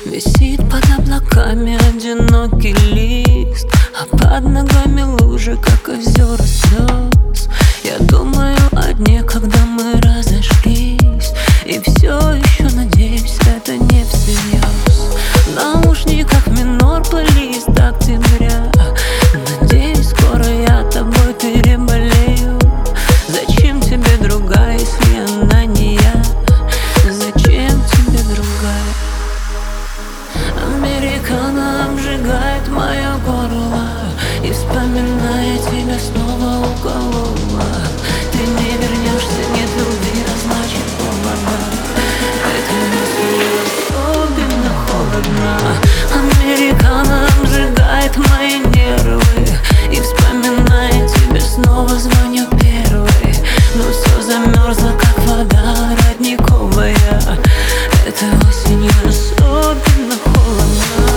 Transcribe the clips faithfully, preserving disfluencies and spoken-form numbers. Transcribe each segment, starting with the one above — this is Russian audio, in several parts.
Висит под облаками одинокий лист, а под ногами лужи, как озера слез. Я думаю о дне, когда мы разошлись, и все еще надеюсь, это не всерьез. В наушниках минор плейлист октября. Надеюсь, скоро я тобой переболею. Зачем тебе другая, если она не я? Зачем тебе другая? Американо обжигает мое горло, и вспоминая тебя снова уколола. Ты не вернешься, нет любви, а значит повода. Этой ночью особенно холодно. Американо обжигает мои нервы, и вспоминая тебя снова звоню первый. Но все замерзло, как вода родниковая. Этой осенью особенно холодно.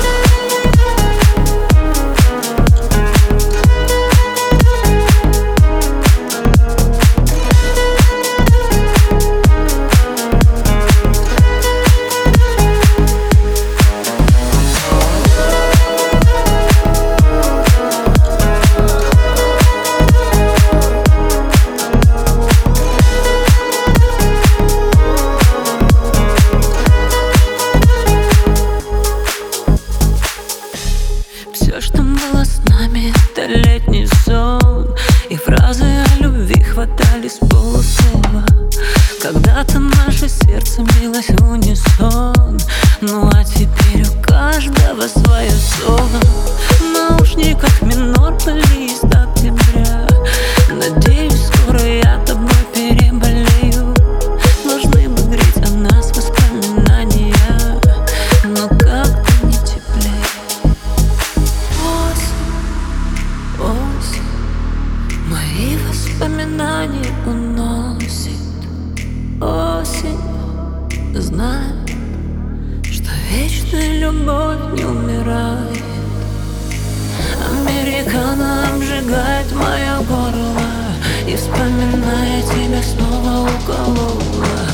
Все, что было с нами, это летний сон, и фразы о любви хватали с полуслова. Когда-то наше сердце билось в унисон, ну а теперь у каждого свое соло. В наушниках минор плейлист октября. Надеюсь, скоро я тобой переболею. Должны бы греть о нас воспоминания, но как-то не теплее. Осень, мои воспоминания уносит. Осень знает, что вечная любовь не умирает. Американо обжигает мое горло, и вспоминая тебя снова уколола.